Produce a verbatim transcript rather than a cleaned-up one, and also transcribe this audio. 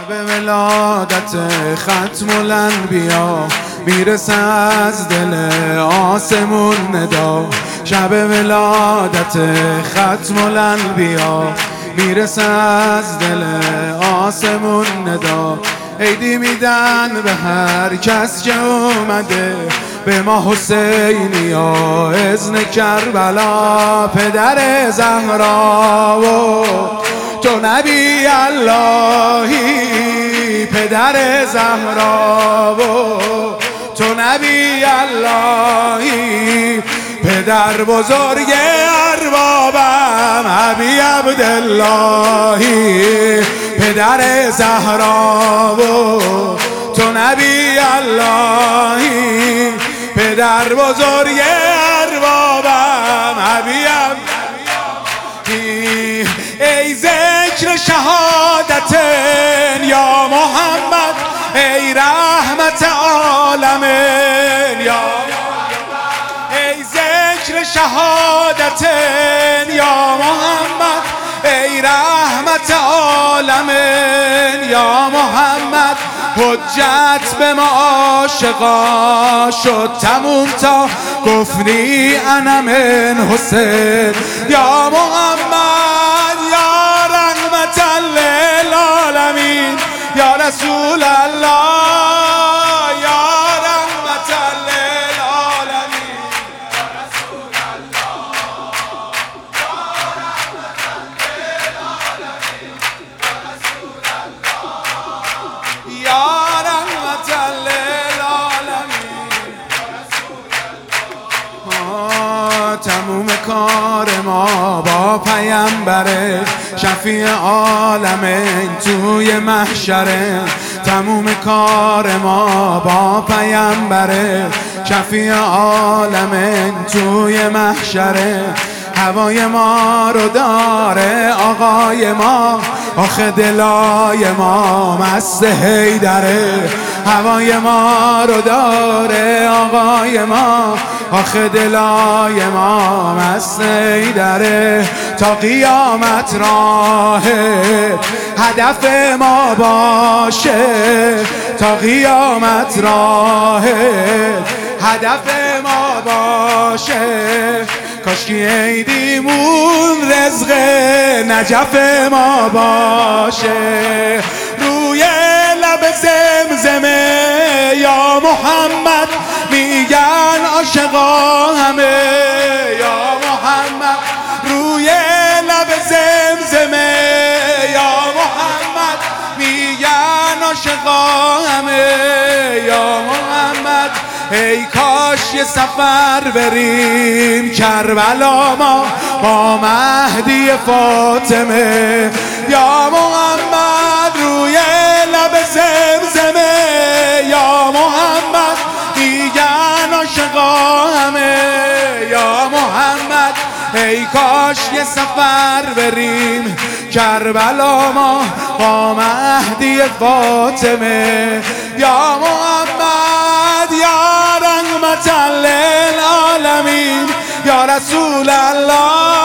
شب ولادت ختم الانبیا میرسه از دل آسمون ندا. شب ولادت ختم الانبیا میرسه از دل آسمون ندا. عیدی میدن به هر کس که اومده به ما حسینیا اذن کربلا. پدر زهرا و تو نبی اللهی، پدر زهرا و تو نبی اللهی. پدر بزرگ اربابم ابی عبداللهی، پدر زهرا و تو نبی اللهی. پدر بزرگ اربابم ابی عبداللهی. ای ذکر شهادت یا محمد، ای رحمت عالمین یا ای ذکر شهادت یا محمد، ای رحمت عالمین یا محمد. حجت به ما عاشقا شد تموم تا گفتی انا من حسین یا محمد. یا رحمت للعالمین یا رسول الله، یا رحمت للعالمین یا رسول الله، یا رحمت للعالمین یا رسول الله، یا رحمت للعالمین یا رسول الله. تموم کار ما با پیامبره، شفیع عالمین توی محشره. تموم کار ما با پیامبره، شفیع عالمین توی محشره. هوای ما رو داره آقای ما، آخه دلای ما مست حیدره. هوای ما رو داره آقای ما، آخه دلای ما مست حیدره. تا قیامت راه هدف ما باشه، تا قیامت راه هدف ما باشه. کاشکی عیدیمون رزق نجف ما باشه. روی لب زمزمه یا محمد میگن عاشقا همه یا محمد. روی لب زمزمه یا محمد میگن عاشقا همه یا محمد. ای کاش یه سفر بریم کربلا ما با مهدی فاطمه یا محمد. روی لب زمزمه یا محمد میگن عاشقا همه یا محمد. ای کاش یه سفر بریم کربلا ما با مهدی فاطمه یا محمد. یا رحمت للعالمین یا رسول الله،